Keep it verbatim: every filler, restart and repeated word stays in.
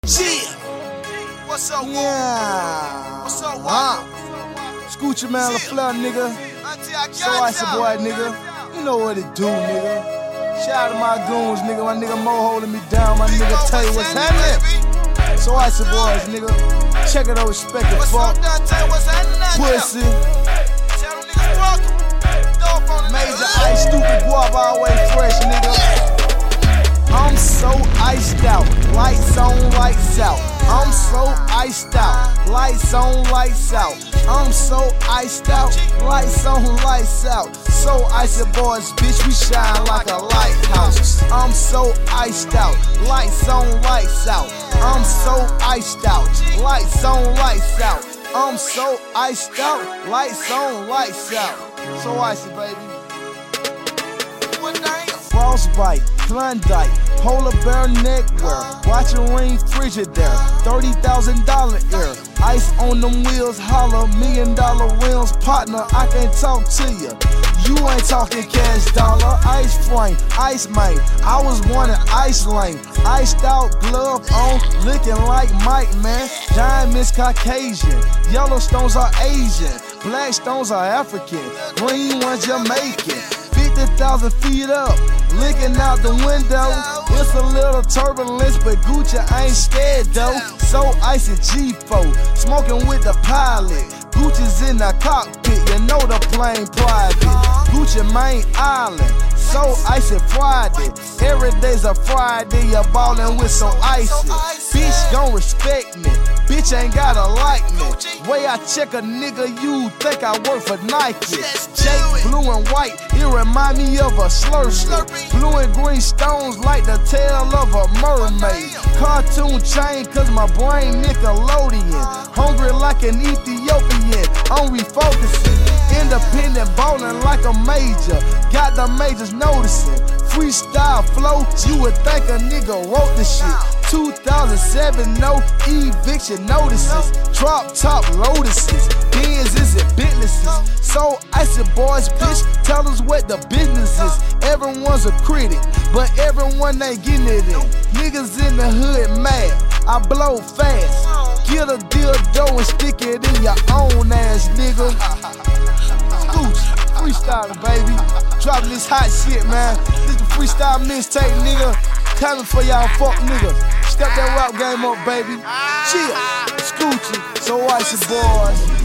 Yeah. What's up, Yeah. What's up, uh. Scoochie man, the flood, nigga. So icy boy, nigga. You know what it do, nigga. Shout out to my goons, nigga. My nigga Mo holding me down. My nigga tell you what's happening. So icy boys, nigga. Check it out, respect it, fuck. Pussy. Major ice, stupid guap, always fresh, nigga. I'm so iced out, lights on, lights out. I'm so iced out, lights on, lights out. I'm so iced out, lights on, lights out. So icy boys, bitch, we shine like a lighthouse. I'm so iced out, lights on, lights out. I'm so iced out, lights on, lights out. I'm so iced out, lights on, lights out. So icy, baby. Frostbite, Klondike, polar bear neckwear, watching ring Frigidaire, thirty thousand dollar ear, ice on them wheels, holler, million dollar rims, partner, I can't talk to you. You ain't talking cash dollar, ice frame, ice man, I was wanting ice lane, iced out glove on, looking like Mike, man, diamonds Caucasian, yellow stones are Asian, black stones are African, green ones Jamaican. fifty thousand feet up, looking out the window. It's a little turbulence, but Gucci ain't scared though. So icy G four, smoking with the pilot. Gucci's in the cockpit, you know the plane private. Gucci main island, so icy Friday. Every day's a Friday, you're ballin' with some icy. Bitch gon' respect me, bitch ain't gotta like me. Way I check a nigga, you think I work for Nike. Jake blue and white, it remind me of a Slurpee. Blue and green stones like the tail of a mermaid. Cartoon chain cause my brain Nickelodeon. Hungry like an Ethiopian, I'm refocusing. Independent ballin' like a major, got the majors noticing. Freestyle flow, you would think a nigga wrote this shit. two thousand seven, no eviction notices. Drop top lotuses, Benz's and Bentleys. So icy boys, bitch, tell us what the business is. Everyone's a critic, but everyone ain't getting it in. Niggas in the hood mad, I blow fast. Get a dildo and stick it in your own ass, nigga. Scooch, freestyling, baby. Dropping this hot shit, man. This the freestyle mixtape, nigga. Coming for y'all fuck niggas. Step that rap game up, baby. Chill, Scoochie, so icy boys.